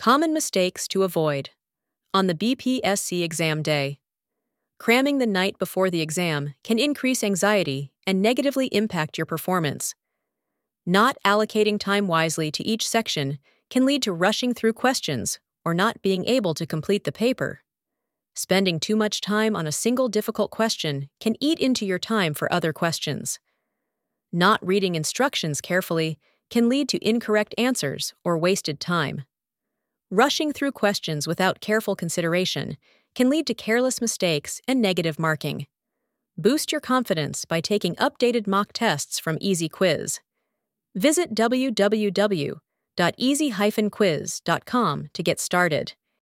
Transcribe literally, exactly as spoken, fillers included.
Common mistakes to avoid. On the B P S C exam day, cramming the night before the exam can increase anxiety and negatively impact your performance. Not allocating time wisely to each section can lead to rushing through questions or not being able to complete the paper. Spending too much time on a single difficult question can eat into your time for other questions. Not reading instructions carefully can lead to incorrect answers or wasted time. Rushing through questions without careful consideration can lead to careless mistakes and negative marking. Boost your confidence by taking updated mock tests from Easy Quiz. Visit w w w dot easy dash quiz dot com to get started.